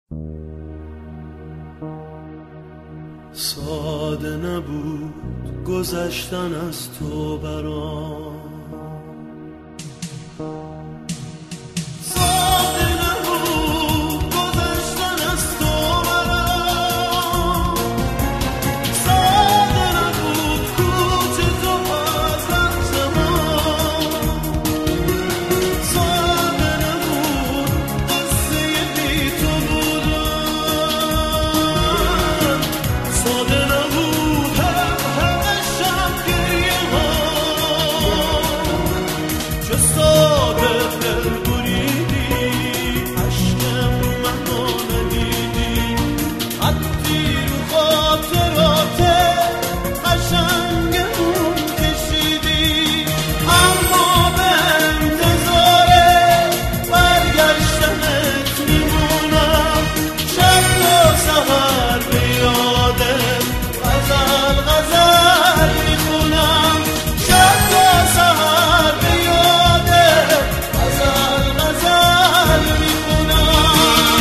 ساده نبود گذشتن از تو برام، ساده نبود گذشتن از تو برام، ساده نبود کوچ تو از رقص ما، ساده نبود قصه بی تو بودن، ساده نبود همه شب گریه ها، چه ساده دل بریدی عشقم رو من ندیدی، حتی رو خاطرات قشنگمون کشیدی، اما به انتظار برگشتنت میمونم، شب تا سحر به یادت غزل غزل میخونم، شب تا سحر به یادت غزل غزل میخونم.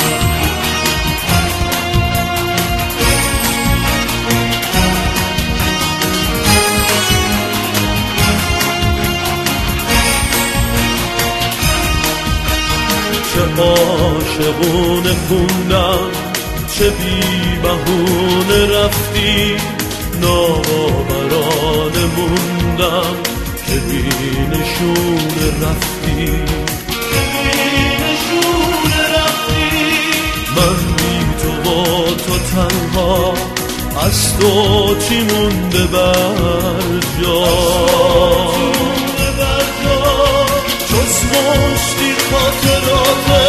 چه عاشقونه خوندم، چه بی بهونه رفتی، ناباورانه موندم که بی نشونه رفتی، من بی تو و تو تنها، از تو چی مونده بر جا، جز مشتی خاطرات